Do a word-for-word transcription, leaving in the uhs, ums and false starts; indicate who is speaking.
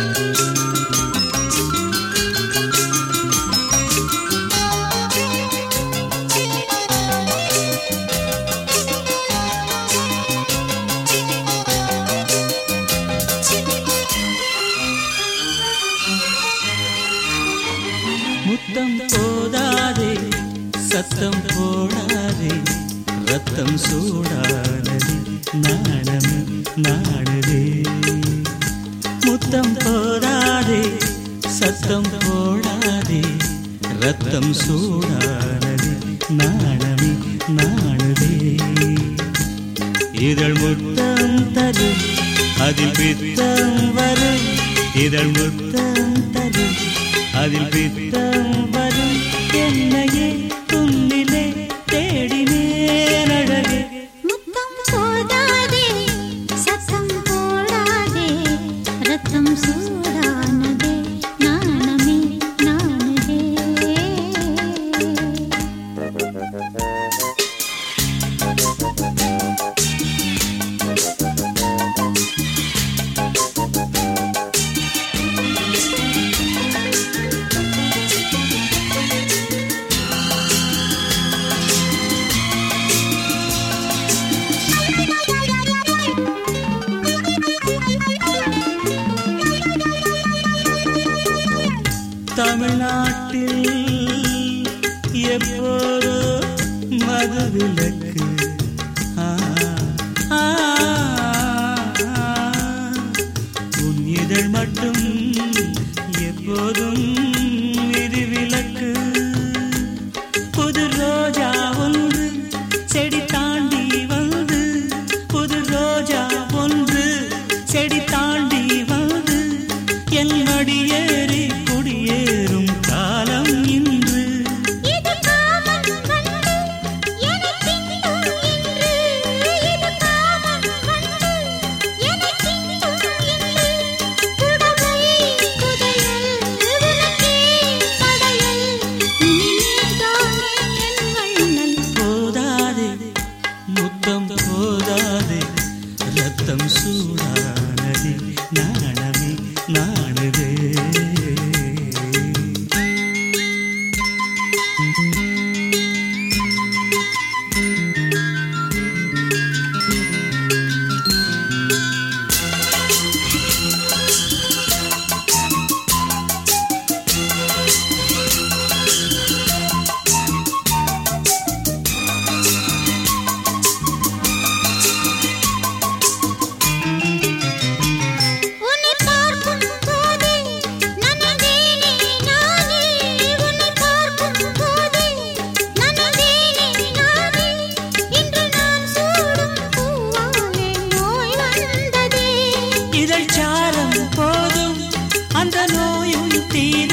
Speaker 1: முத்தம் போதாதே சத்தம் போடாதே ரத்தம் சூடானது நாணமே நாடுதே. முத்தம் போதாதே சத்தம் போடாதே ரத்தம் சூடானது நாணமே நாடுதே. இதழ் முத்தம் தரும் அதில் பித்தம் வரும், இதழ் முத்தம் தரும் அதில் பித்தம் வரும். என்னையே துன்னிலே தேடினேன் அழகே.
Speaker 2: முத்தம் போதாதே சத்தம் போடாதே ரத்தம் சூடானதே நாணமே நாணுதே.
Speaker 1: தமிழ்நாட்டில் எப்போதோ மதுவிலக்கு, உன் இதழ் மட்டும் எப்போதும் விதிவிலக்கு. புது ரோஜா ஒன்று செடி தாண்டி வந்து, புது ரோஜா ஒன்று செடி தாண்டி வந்து என் மடியேறி குடியேறும் காலம் இன்று.
Speaker 2: இது காமம் வந்து என்னை தின்னும் இன்று, இது காமம் வந்து என்னை தின்னும் இன்று. புடவை புதையல் உனக்கே படையல், நீதானே என் வண்ணல்.
Speaker 1: போதாதே முத்தம் போதாதே ரத்தம் சூடானதே நாணமே நாணுதே.
Speaker 2: உன்னை பார்க்கும் போதே நனைந்தேனே நானே, உன்னை பார்க்கும் போதே நனைந்தேனே நானே. இன்று நான் சூடும் பூவாலே நோய் வந்ததே.
Speaker 1: இதழ் சாரம் போதும் அந்த நோயும் தீர